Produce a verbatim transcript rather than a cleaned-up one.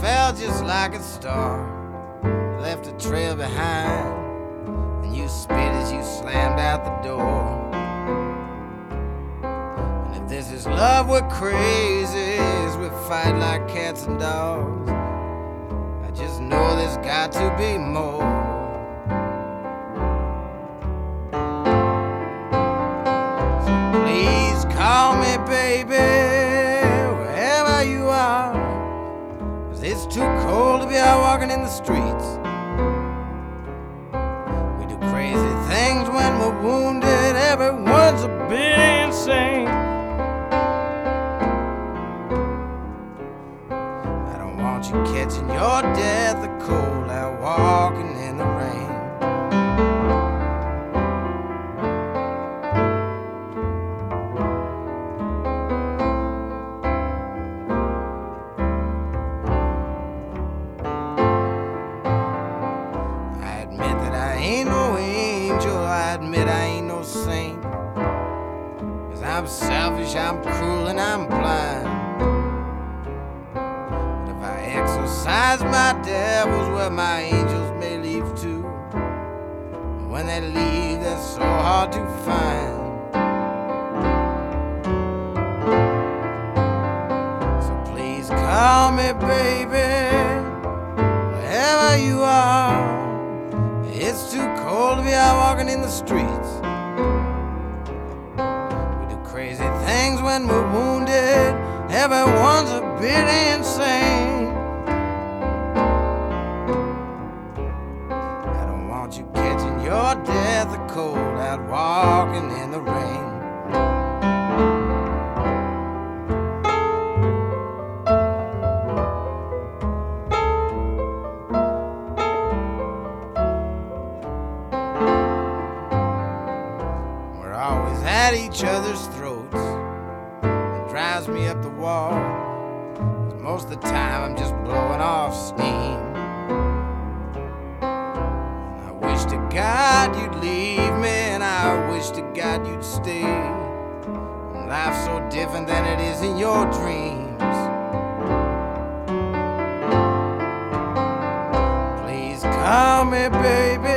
fell just like a star, left a trail behind, and you spit as you slammed out the door. And if this is love, we're crazies, we fight like cats and dogs. I just know there's got to be more. So please call me baby, wherever you are, 'cause it's too cold to be out walking in the streets. We do crazy things when we're wounded, everyone's a bit insane. I don't want you catching your death of cold out walking in the rain. I ain't no angel, I admit I ain't no saint, 'cause I'm selfish, I'm cruel, and I'm blind. But if I exorcise my devils, well, my angels may leave too. And when they leave, they're so hard to find. So please call me baby, wherever you are. It's too cold to be out walking in the streets. We do crazy things when we're wounded, everyone's a bit insane. I don't want you catching your death of cold out walking in the rain. Always at each other's throats, it drives me up the wall, 'cause most of the time I'm just blowing off steam. I wish to God you'd leave me, and I wish to God you'd stay. And life's so different than it is in your dreams. Please call me baby,